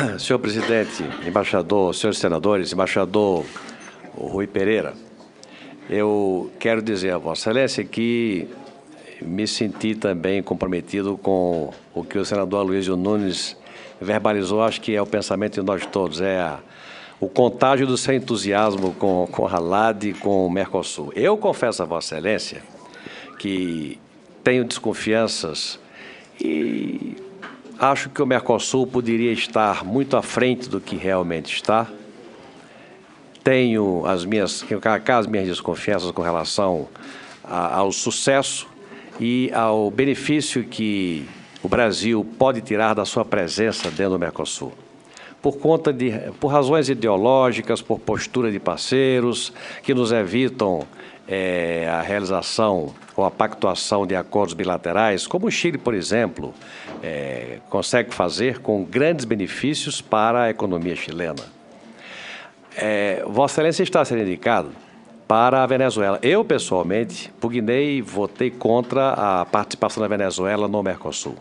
Senhor presidente, embaixador, senhores senadores, embaixador Rui Pereira, eu quero dizer a Vossa Excelência que me senti também comprometido com o que o senador Aloysio Nunes verbalizou. Acho que é o pensamento de nós todos, o contágio do seu entusiasmo com a LAD e com o Mercosul. Eu confesso a Vossa Excelência que tenho desconfianças e acho que o Mercosul poderia estar muito à frente do que realmente está. Tenho as minhas desconfianças com relação ao sucesso e ao benefício que o Brasil pode tirar da sua presença dentro do Mercosul. Por razões ideológicas, por postura de parceiros que nos evitam a realização ou a pactuação de acordos bilaterais, como o Chile, por exemplo, consegue fazer com grandes benefícios para a economia chilena. Vossa Excelência está sendo indicado para a Venezuela. Eu, pessoalmente, pugnei e votei contra a participação da Venezuela no Mercosul.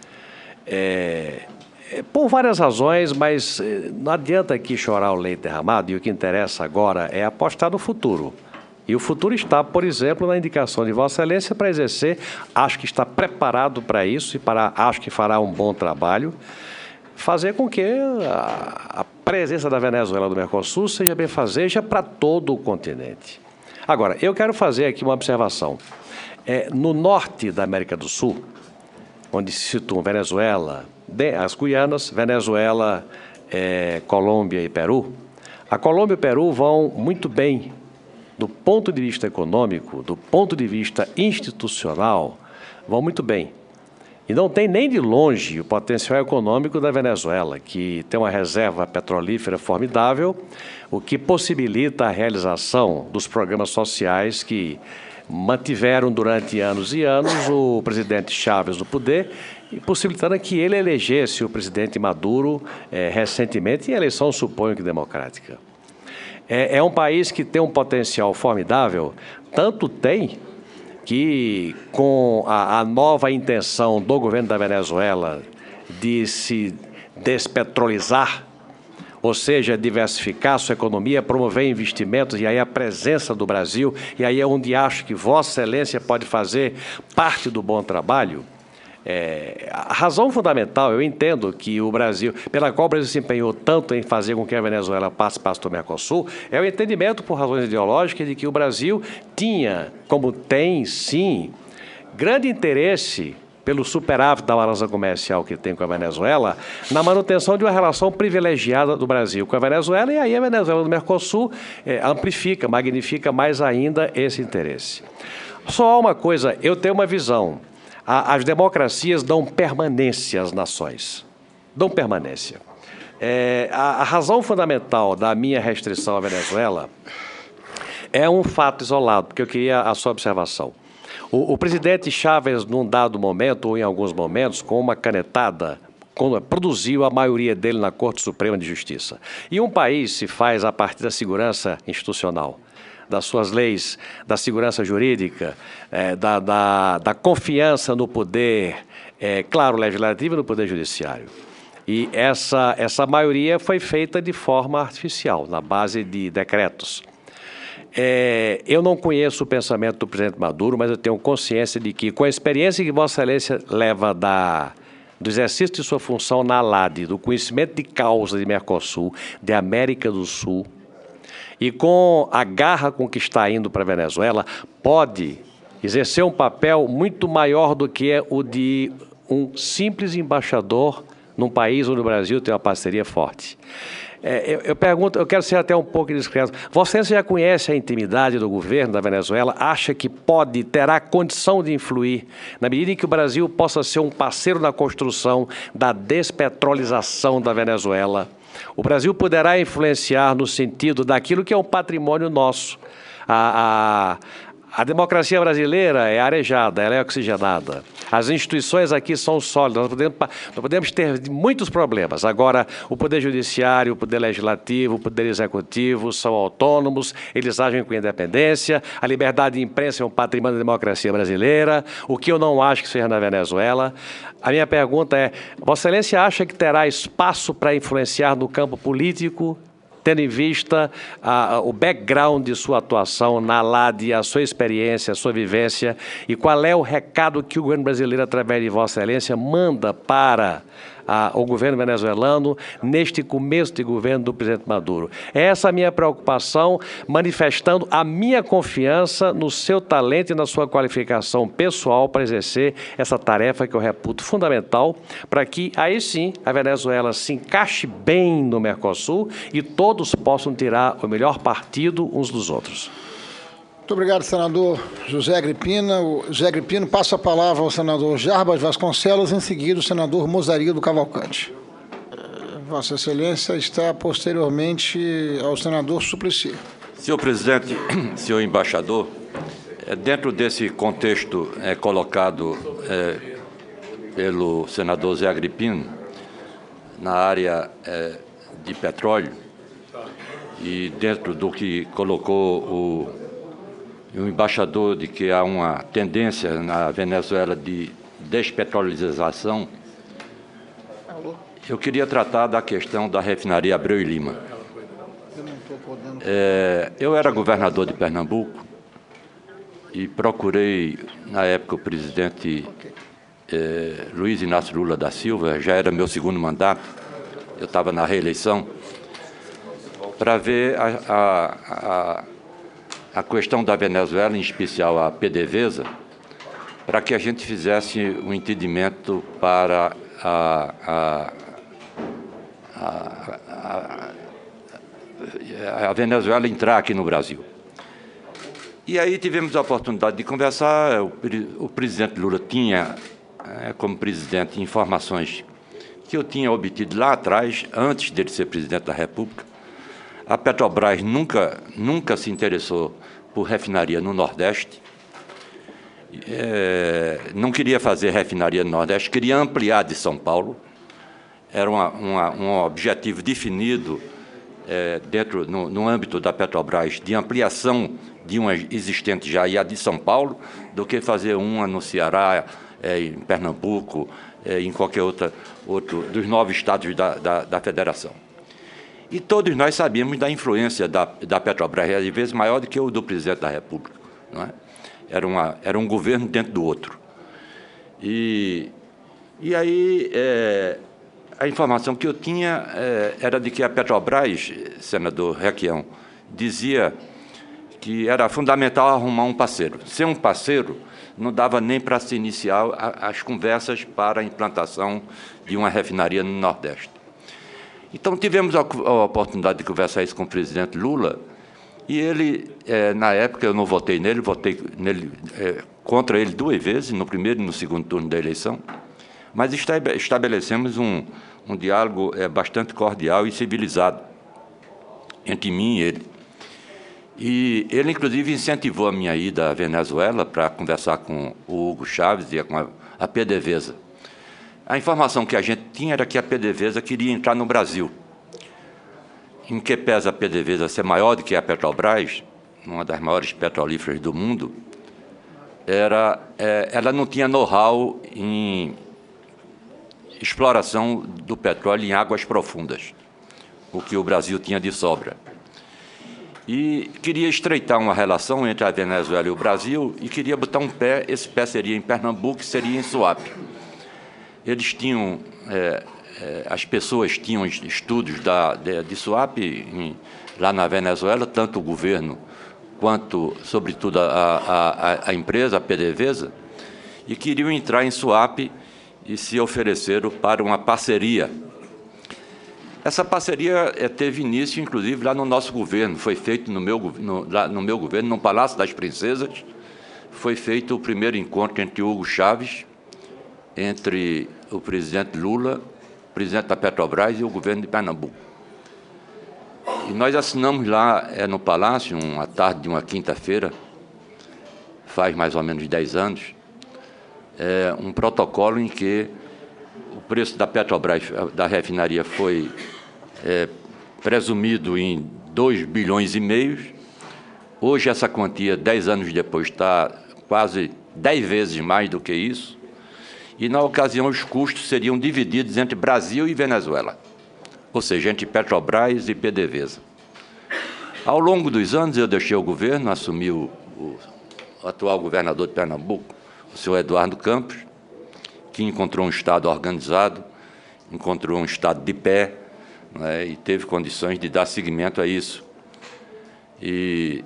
Por várias razões, mas não adianta aqui chorar o leite derramado, e o que interessa agora é apostar no futuro. E o futuro está, por exemplo, na indicação de Vossa Excelência para exercer. Acho que está preparado para isso e acho que fará um bom trabalho. Fazer com que a presença da Venezuela no Mercosul seja benfazeja para todo o continente. Agora, eu quero fazer aqui uma observação. No norte da América do Sul, onde se situam Venezuela, as Guianas, Venezuela, Colômbia e Peru, a Colômbia e o Peru vão muito bem do ponto de vista econômico, do ponto de vista institucional, vão muito bem. E não tem nem de longe o potencial econômico da Venezuela, que tem uma reserva petrolífera formidável, o que possibilita a realização dos programas sociais que mantiveram durante anos e anos o presidente Chávez no poder, e possibilitando que ele elegesse o presidente Maduro recentemente, em eleição, suponho que democrática. É um país que tem um potencial formidável, tanto tem que, com a nova intenção do governo da Venezuela de se despetrolizar, ou seja, diversificar sua economia, promover investimentos, e aí a presença do Brasil, e aí é onde acho que Vossa Excelência pode fazer parte do bom trabalho. A razão fundamental, eu entendo que o Brasil, pela qual o Brasil se empenhou tanto em fazer com que a Venezuela participasse do Mercosul, é o entendimento, por razões ideológicas, de que o Brasil tinha, como tem, sim, grande interesse pelo superávit da balança comercial que tem com a Venezuela, na manutenção de uma relação privilegiada do Brasil com a Venezuela, e aí a Venezuela do Mercosul amplifica, magnifica mais ainda esse interesse. Só uma coisa, eu tenho uma visão. As democracias dão permanência às nações, dão permanência. A razão fundamental da minha restrição à Venezuela é um fato isolado, porque eu queria a sua observação. O presidente Chávez, num dado momento, ou em alguns momentos, com uma canetada, produziu a maioria dele na Corte Suprema de Justiça. E um país se faz a partir da segurança institucional, das suas leis, da segurança jurídica, da confiança no poder, claro, legislativo e no poder judiciário. E essa maioria foi feita de forma artificial, na base de decretos. Eu não conheço o pensamento do presidente Maduro, mas eu tenho consciência de que, com a experiência que Vossa Excelência leva do exercício de sua função na LAD, do conhecimento de causa de Mercosul, de América do Sul, e com a garra com que está indo para a Venezuela, pode exercer um papel muito maior do que o de um simples embaixador num país onde o Brasil tem uma parceria forte. Eu quero ser até um pouco discreto. Você já conhece a intimidade do governo da Venezuela? Acha que terá condição de influir, na medida em que o Brasil possa ser um parceiro na construção da despetrolização da Venezuela? O Brasil poderá influenciar no sentido daquilo que é um patrimônio nosso, a A democracia brasileira é arejada, ela é oxigenada. As instituições aqui são sólidas, nós podemos ter muitos problemas. Agora, o Poder Judiciário, o Poder Legislativo, o Poder Executivo são autônomos, eles agem com independência, a liberdade de imprensa é um patrimônio da democracia brasileira, o que eu não acho que seja na Venezuela. A minha pergunta é, Vossa Excelência acha que terá espaço para influenciar no campo político, tendo em vista o background de sua atuação na LAD, a sua experiência, a sua vivência, e qual é o recado que o governo brasileiro, através de Vossa Excelência, manda para o governo venezuelano neste começo de governo do presidente Maduro? Essa é a minha preocupação, manifestando a minha confiança no seu talento e na sua qualificação pessoal para exercer essa tarefa que eu reputo fundamental para que, aí sim, a Venezuela se encaixe bem no Mercosul e todos possam tirar o melhor partido uns dos outros. Muito obrigado, senador José Agripino. O José Agripino passa a palavra ao senador Jarbas Vasconcelos, em seguida o senador Mozarildo Cavalcante. Vossa Excelência está posteriormente ao senador Suplicy. Senhor presidente, senhor embaixador, dentro desse contexto colocado pelo senador Zé Agripino, na área de petróleo, e dentro do que colocou o embaixador de que há uma tendência na Venezuela de despetrolização, eu queria tratar da questão da refinaria Abreu e Lima. Eu era governador de Pernambuco e procurei, na época, o presidente Luiz Inácio Lula da Silva, já era meu segundo mandato, eu estava na reeleição, para ver a questão da Venezuela, em especial a PDVSA, para que a gente fizesse um entendimento para a Venezuela entrar aqui no Brasil. E aí tivemos a oportunidade de conversar. O presidente Lula tinha, como presidente, informações que eu tinha obtido lá atrás, antes dele ser presidente da República. A Petrobras nunca se interessou por refinaria no Nordeste, não queria fazer refinaria no Nordeste, queria ampliar de São Paulo. Era um objetivo definido no âmbito da Petrobras de ampliação de uma existente já e a de São Paulo, do que fazer uma no Ceará, em Pernambuco, em qualquer outro dos 9 estados da Federação. E todos nós sabíamos da influência da Petrobras, às vezes maior do que o do presidente da República, não é? Era um governo dentro do outro. E aí a informação que eu tinha era de que a Petrobras, senador Requião, dizia que era fundamental arrumar um parceiro. Sem um parceiro, não dava nem para se iniciar as conversas para a implantação de uma refinaria no Nordeste. Então, tivemos a oportunidade de conversar isso com o presidente Lula, e ele, na época, eu não votei nele, contra ele 2 vezes, no primeiro e no segundo turno da eleição, mas estabelecemos um diálogo bastante cordial e civilizado entre mim e ele. E ele, inclusive, incentivou a minha ida à Venezuela para conversar com o Hugo Chávez e com a PDVSA. A informação que a gente tinha era que a PDVSA queria entrar no Brasil. Em que pesa a PDVSA ser maior do que a Petrobras, uma das maiores petrolíferas do mundo, ela não tinha know-how em exploração do petróleo em águas profundas, o que o Brasil tinha de sobra. E queria estreitar uma relação entre a Venezuela e o Brasil e queria botar um pé, esse pé seria em Pernambuco e seria em Suape. Eles tinham, as pessoas tinham estudos de Suape lá na Venezuela, tanto o governo quanto, sobretudo, a empresa, a PDVSA, e queriam entrar em Suape e se ofereceram para uma parceria. Essa parceria teve início, inclusive, lá no nosso governo. Foi feito no meu governo, no Palácio das Princesas. Foi feito o primeiro encontro entre Hugo Chávez, entre o presidente Lula, o presidente da Petrobras e o governo de Pernambuco. E nós assinamos lá no Palácio, uma tarde de uma quinta-feira, faz mais ou menos 10 anos, um protocolo em que o preço da Petrobras, da refinaria, foi presumido em 2,5 bilhões. Hoje, essa quantia, 10 anos depois, está quase 10 vezes mais do que isso. E, na ocasião, os custos seriam divididos entre Brasil e Venezuela, ou seja, entre Petrobras e PDVSA. Ao longo dos anos, eu deixei o governo, assumi o atual governador de Pernambuco, o senhor Eduardo Campos, que encontrou um Estado organizado, encontrou um Estado de pé, né, e teve condições de dar seguimento a isso. E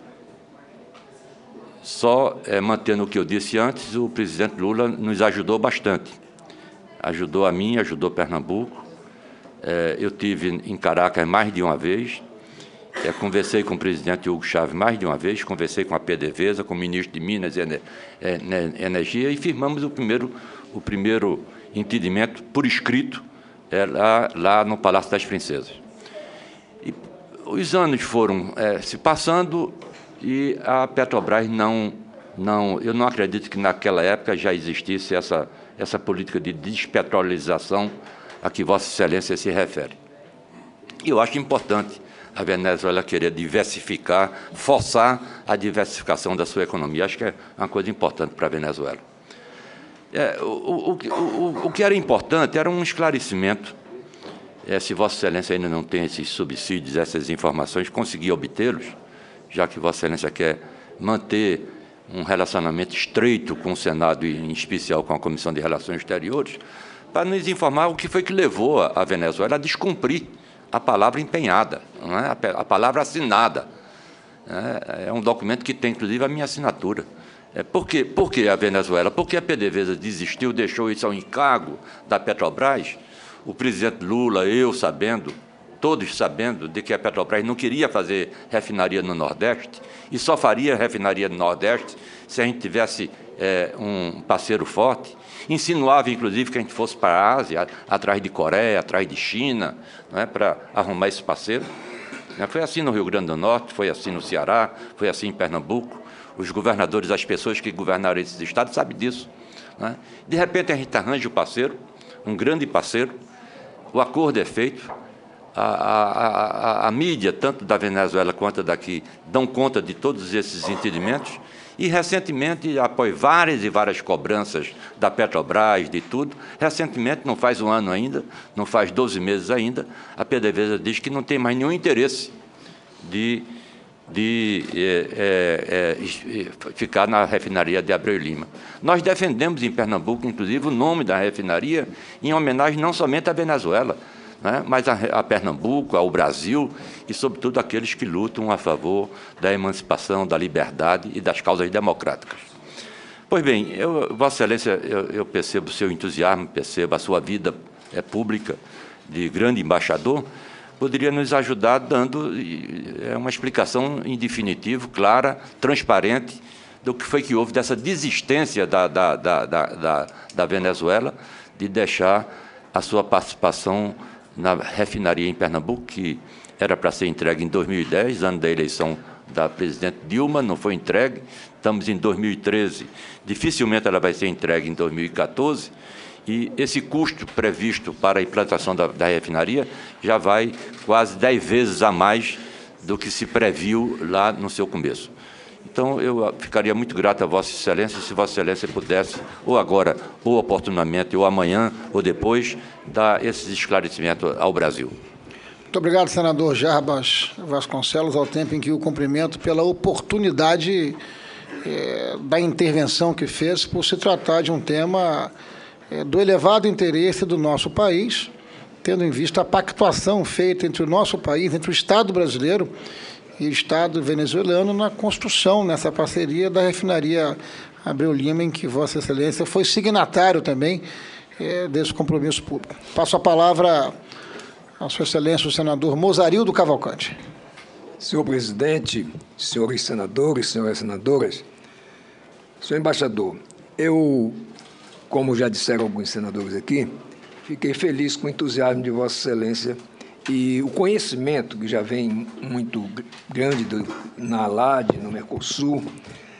só mantendo o que eu disse antes, o presidente Lula nos ajudou bastante. Ajudou a mim, ajudou Pernambuco. Eu tive em Caracas mais de uma vez, conversei com o presidente Hugo Chávez mais de uma vez, conversei com a PDVSA, com o ministro de Minas e Energia, e firmamos o primeiro entendimento por escrito lá no Palácio das Princesas. E os anos foram se passando e a Petrobras eu não acredito que naquela época já existisse essa política de despetrolização a que Vossa Excelência se refere. E eu acho importante a Venezuela querer diversificar, forçar a diversificação da sua economia. Acho que é uma coisa importante para a Venezuela. O que era importante era um esclarecimento. Se Vossa Excelência ainda não tem esses subsídios, essas informações, conseguir obtê-los, já que Vossa Excelência quer manter um relacionamento estreito com o Senado e, em especial, com a Comissão de Relações Exteriores, para nos informar o que foi que levou a Venezuela a descumprir a palavra empenhada, não é? A palavra assinada. É um documento que tem, inclusive, a minha assinatura. Por que a Venezuela? Porque a PDVSA desistiu, deixou isso ao encargo da Petrobras. O presidente Lula, eu sabendo, todos sabendo de que a Petrobras não queria fazer refinaria no Nordeste e só faria refinaria no Nordeste se a gente tivesse um parceiro forte. Insinuava, inclusive, que a gente fosse para a Ásia, atrás de Coreia, atrás de China, para arrumar esse parceiro. Foi assim no Rio Grande do Norte, foi assim no Ceará, foi assim em Pernambuco. Os governadores, as pessoas que governaram esses estados sabem disso. De repente, a gente arranja o parceiro, um grande parceiro, o acordo é feito, a mídia, tanto da Venezuela quanto daqui, dão conta de todos esses entendimentos. E, recentemente, após várias e várias cobranças da Petrobras, de tudo, recentemente, não faz um ano ainda, não faz 12 meses ainda, a PDVSA diz que não tem mais nenhum interesse de ficar na refinaria de Abreu e Lima. Nós defendemos em Pernambuco, inclusive, o nome da refinaria em homenagem não somente à Venezuela, mas a Pernambuco, ao Brasil e, sobretudo, aqueles que lutam a favor da emancipação, da liberdade e das causas democráticas. Pois bem, Vossa Excelência, eu percebo o seu entusiasmo, percebo a sua vida pública de grande embaixador, poderia nos ajudar dando uma explicação em definitivo, clara, transparente, do que foi que houve dessa desistência da Venezuela de deixar a sua participação na refinaria em Pernambuco, que era para ser entregue em 2010, ano da eleição da presidente Dilma, não foi entregue. Estamos em 2013, dificilmente ela vai ser entregue em 2014, e esse custo previsto para a implantação da refinaria já vai quase 10 vezes a mais do que se previu lá no seu começo. Então, eu ficaria muito grato a Vossa Excelência se Vossa Excelência pudesse, ou agora, ou oportunamente, ou amanhã, ou depois, dar esses esclarecimentos ao Brasil. Muito obrigado, senador Jarbas Vasconcelos, ao tempo em que o cumprimento pela oportunidade da intervenção que fez por se tratar de um tema do elevado interesse do nosso país, tendo em vista a pactuação feita entre o nosso país, entre o Estado brasileiro e o Estado venezuelano na construção, nessa parceria da refinaria Abreu Lima, em que Vossa Excelência foi signatário também desse compromisso público. Passo a palavra a Sua Excelência, o senador Mozarildo Cavalcante. Senhor presidente, senhores senadores, senhoras senadoras, senhor embaixador, eu, como já disseram alguns senadores aqui, fiquei feliz com o entusiasmo de Vossa Excelência e o conhecimento que já vem muito grande na ALAD, no Mercosul,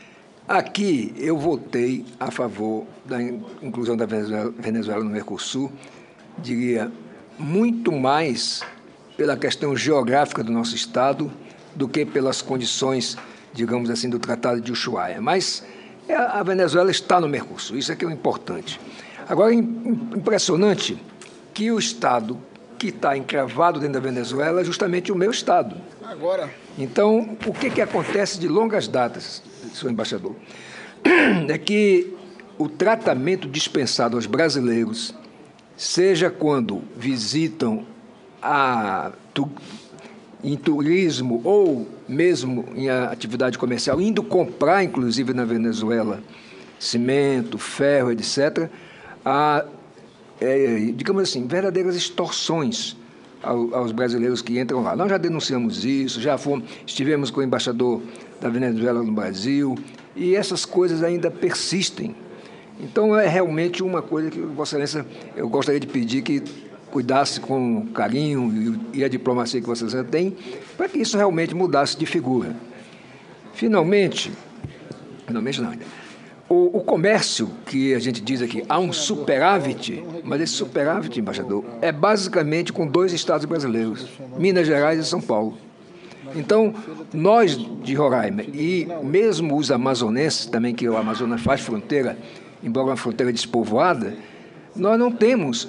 Aqui eu votei a favor da inclusão da Venezuela no Mercosul, diria, muito mais pela questão geográfica do nosso Estado do que pelas condições, digamos assim, do Tratado de Ushuaia. Mas a Venezuela está no Mercosul, isso é que é o importante. Agora, impressionante que o Estado que está encravado dentro da Venezuela é justamente o meu Estado. Agora. Então, o que acontece de longas datas, senhor embaixador, é que o tratamento dispensado aos brasileiros, seja quando visitam em turismo ou mesmo em atividade comercial, indo comprar, inclusive, na Venezuela, cimento, ferro, etc., digamos assim, verdadeiras extorsões aos brasileiros que entram lá. Nós já denunciamos isso, estivemos com o embaixador da Venezuela no Brasil, e essas coisas ainda persistem. Então, é realmente uma coisa que, Vossa Excelência, eu gostaria de pedir que cuidasse com carinho e a diplomacia que Vossa Excelência tem, para que isso realmente mudasse de figura. Finalmente não ainda. O comércio, que a gente diz aqui, há um superávit, mas esse superávit, embaixador, é basicamente com 2 estados brasileiros, Minas Gerais e São Paulo. Então, nós de Roraima, e mesmo os amazonenses também, que o Amazonas faz fronteira, embora uma fronteira despovoada, nós não temos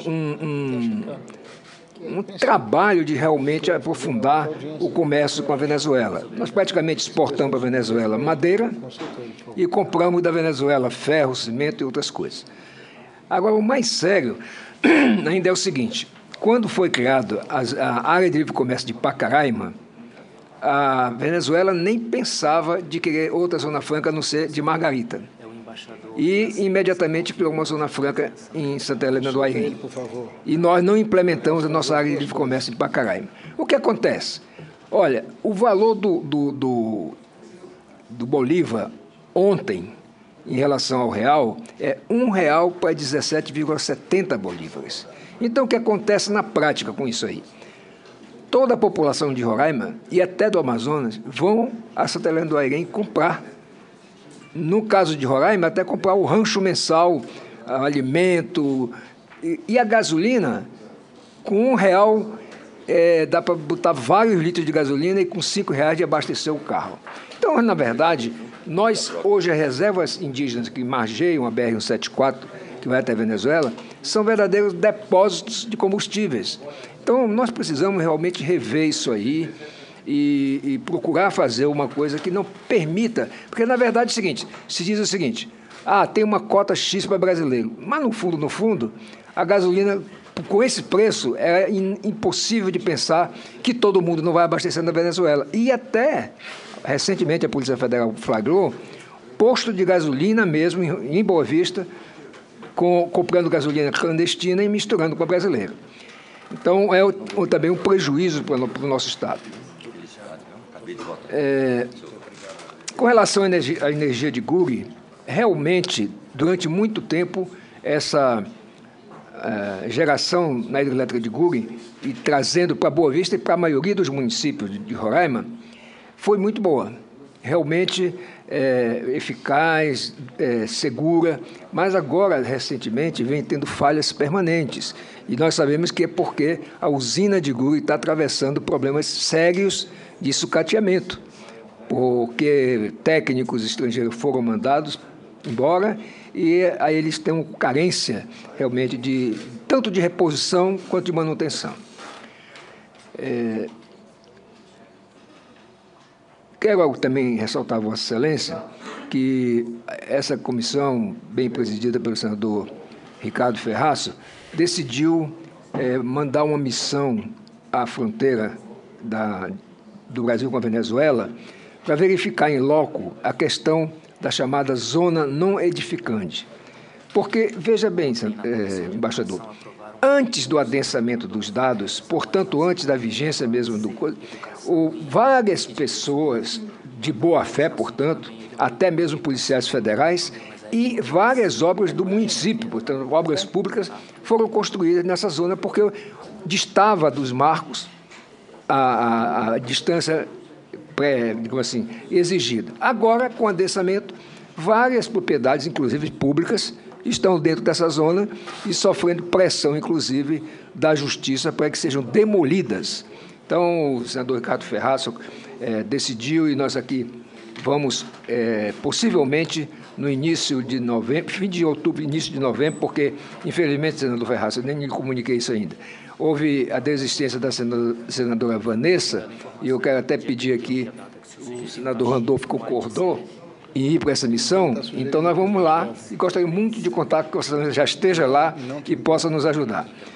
um trabalho de realmente aprofundar o comércio com a Venezuela. Nós praticamente exportamos para a Venezuela madeira e compramos da Venezuela ferro, cimento e outras coisas. Agora, o mais sério ainda é o seguinte: quando foi criada a área de livre comércio de Pacaraima, a Venezuela nem pensava de querer outra zona franca a não ser de Margarita. E imediatamente criou uma zona franca em Santa Helena do Airém. E nós não implementamos a nossa área de livre comércio de Pacaraima. O que acontece? Olha, o valor do Bolívar ontem, em relação ao real, é R$ 1 para 17,70 bolívares. Então, o que acontece na prática com isso aí? Toda a população de Roraima e até do Amazonas vão a Santa Helena do Airém comprar. No caso de Roraima, até comprar o rancho mensal, alimento e a gasolina, com R$ 1 dá para botar vários litros de gasolina e com R$ 5 de abastecer o carro. Então, na verdade, nós hoje as reservas indígenas que margeiam a BR-174, que vai até a Venezuela, são verdadeiros depósitos de combustíveis. Então, nós precisamos realmente rever isso aí, e procurar fazer uma coisa que não permita, porque na verdade é o seguinte, se diz o seguinte: tem uma cota X para brasileiro, mas no fundo, a gasolina, com esse preço, é impossível de pensar que todo mundo não vai abastecer na Venezuela. E até, recentemente, a Polícia Federal flagrou posto de gasolina mesmo, em Boa Vista, comprando gasolina clandestina e misturando com a brasileira. Então, é também um prejuízo para o nosso Estado. Com relação à energia de Guri, realmente, durante muito tempo, essa geração na hidrelétrica de Guri, e trazendo para Boa Vista e para a maioria dos municípios de Roraima, foi muito boa. Realmente eficaz, segura, mas agora, recentemente, vem tendo falhas permanentes. E nós sabemos que é porque a usina de Guri está atravessando problemas sérios de sucateamento, porque técnicos estrangeiros foram mandados embora e aí eles têm uma carência realmente tanto de reposição quanto de manutenção. Quero também ressaltar a Vossa Excelência que essa comissão, bem presidida pelo senador Ricardo Ferraço, decidiu mandar uma missão à fronteira do Brasil com a Venezuela para verificar em loco a questão da chamada zona não edificante. Porque, veja bem, embaixador, antes do adensamento dos dados, portanto, antes da vigência mesmo várias pessoas de boa-fé, portanto, até mesmo policiais federais, e várias obras do município, portanto, obras públicas, foram construídas nessa zona porque distava dos marcos a distância digamos assim, exigida. Agora, com adensamento, várias propriedades, inclusive públicas, estão dentro dessa zona e sofrendo pressão, inclusive, da Justiça para que sejam demolidas. Então, o senador Ricardo Ferraz decidiu, e nós aqui vamos, possivelmente, no início de novembro, fim de outubro, início de novembro, porque, infelizmente, senador Ferraz, eu nem lhe comuniquei isso ainda, houve a desistência da senadora Vanessa, e eu quero até pedir aqui, o senador Randolfo concordou em ir para essa missão, então nós vamos lá, e gostaria muito de contar que o senador já esteja lá e possa nos ajudar.